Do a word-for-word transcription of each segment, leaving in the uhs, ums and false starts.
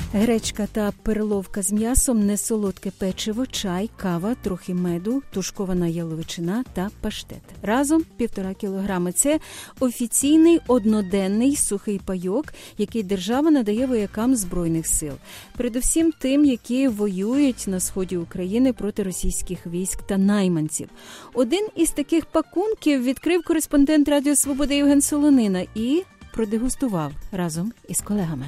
Гречка та перловка з м'ясом, несолодке печиво, чай, кава, трохи меду, тушкована яловичина та паштет. Разом півтора кілограми. Це офіційний одноденний сухий пайок, який держава надає воякам Збройних сил. Передусім тим, які воюють на сході України проти російських військ та найманців. Один із таких пакунків відкрив кореспондент Радіо Свобода Євген Солонина і продегустував разом із колегами.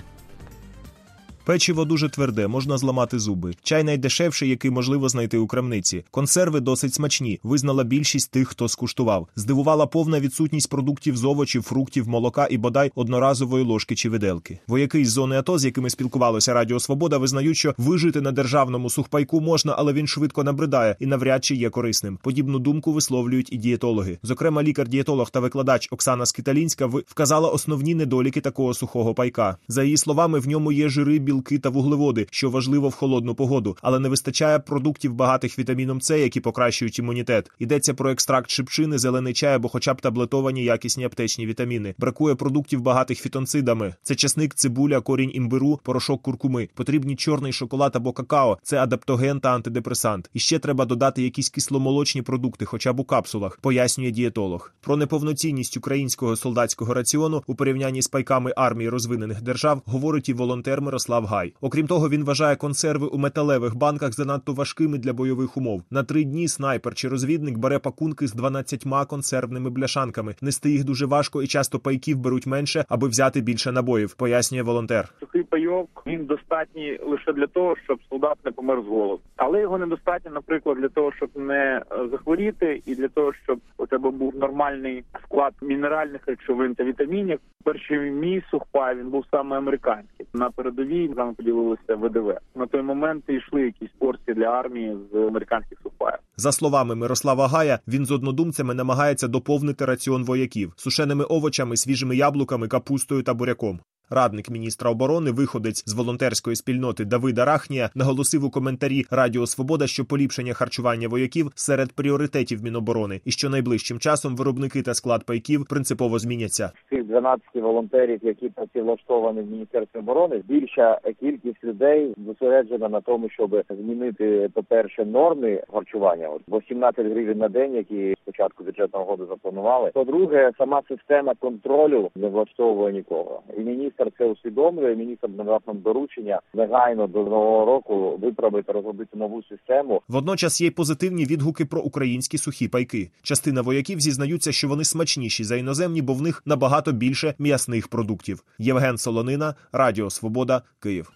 Печиво дуже тверде, можна зламати зуби. Чай найдешевший, який можливо знайти у крамниці. Консерви досить смачні, визнала більшість тих, хто скуштував. Здивувала повна відсутність продуктів з овочів, фруктів, молока і бодай одноразової ложки чи виделки. Вояки з зони АТО, з якими спілкувалося Радіо Свобода, визнають, що вижити на державному сухпайку можна, але він швидко набридає і навряд чи є корисним. Подібну думку висловлюють і дієтологи. Зокрема, лікар-дієтолог та викладач Оксана Скиталінська вказала основні недоліки такого сухого пайка. За її словами, в ньому є жири, білки та вуглеводи, що важливо в холодну погоду, але не вистачає продуктів багатих вітаміном С, які покращують імунітет. Йдеться про екстракт шипшини, зелений чай або хоча б таблетовані якісні аптечні вітаміни. Бракує продуктів багатих фітонцидами. Це часник, цибуля, корінь імбиру, порошок куркуми. Потрібні чорний шоколад або какао. Це адаптоген та антидепресант. І ще треба додати якісь кисломолочні продукти, хоча б у капсулах, пояснює дієтолог. Про неповноцінність українського солдатського раціону у порівнянні з пайками армії розвинених держав говорить і волонтер Мирослав Гай. Окрім того, він вважає консерви у металевих банках занадто важкими для бойових умов. На три дні снайпер чи розвідник бере пакунки з дванадцятьма консервними бляшанками. Нести їх дуже важко і часто пайків беруть менше, аби взяти більше набоїв, пояснює волонтер. Сухий пайок, він достатній лише для того, щоб солдат не помер з голоду. Але його недостатньо, наприклад, для того, щоб не захворіти і для того, щоб у тебе був нормальний склад мінеральних речовин та вітамінів. Перший мій сухпай, він був саме американський. На передовій нам поділилися В Д В. На той момент йшли якісь порції для армії з американських сухпаїв. За словами Мирослава Гая, він з однодумцями намагається доповнити раціон вояків сушеними овочами, свіжими яблуками, капустою та буряком. Радник міністра оборони, виходець з волонтерської спільноти Давид Арахнія, наголосив у коментарі Радіо Свобода, що поліпшення харчування вояків серед пріоритетів Міноборони і що найближчим часом виробники та склад пайків принципово зміняться. З цих дванадцяти волонтерів, які працевлаштовані в Міністерстві оборони, більша кількість людей зосереджена на тому, щоб змінити, по-перше, норми харчування. От вісімнадцять гривень на день, які спочатку бюджетного року запланували. По-друге, сама система контролю не влаштовує нікого. І міністр це усвідомлює, міністр надав нам доручення негайно до нового року виправити, розробити нову систему. Водночас є й позитивні відгуки про українські сухі пайки. Частина вояків зізнаються, що вони смачніші за іноземні, бо в них набагато більше м'ясних продуктів. Євген Солонина, Радіо Свобода, Київ.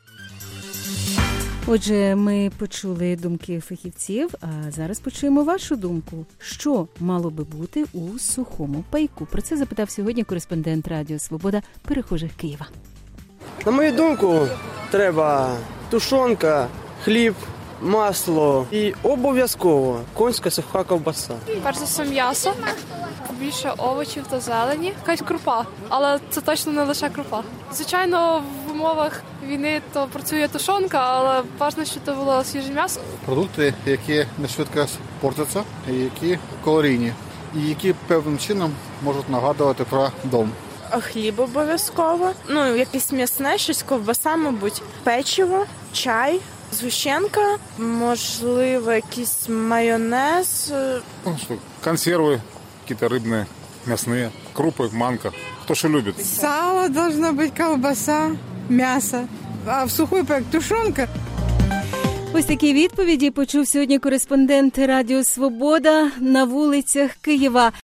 Отже, ми почули думки фахівців, а зараз почуємо вашу думку. Що мало би бути у сухому пайку? Про це запитав сьогодні кореспондент Радіо Свобода перехожих Києва. На мою думку, треба тушонка, хліб, масло і обов'язково конська суха ковбаса. Перш за все м'ясо, більше овочів та зелені, якась крупа, але це точно не лише крупа. Звичайно, в умовах війни то працює тушонка, але важливо, щоб це було свіже м'ясо. Продукти, які не швидко портяться, і які калорійні, і які певним чином можуть нагадувати про дом. Хліб обов'язково, ну якесь м'ясне, щось, ковбаса, мабуть, печиво, чай, згущенка, можливо, якийсь майонез. Ну, що, консерви, якісь рибні, м'ясні, крупи, манка. Хто що любить. Сало должно бути, ковбаса, м'ясо, а в сухой пайок тушонка. Ось такі відповіді почув сьогодні кореспондент Радіо Свобода на вулицях Києва.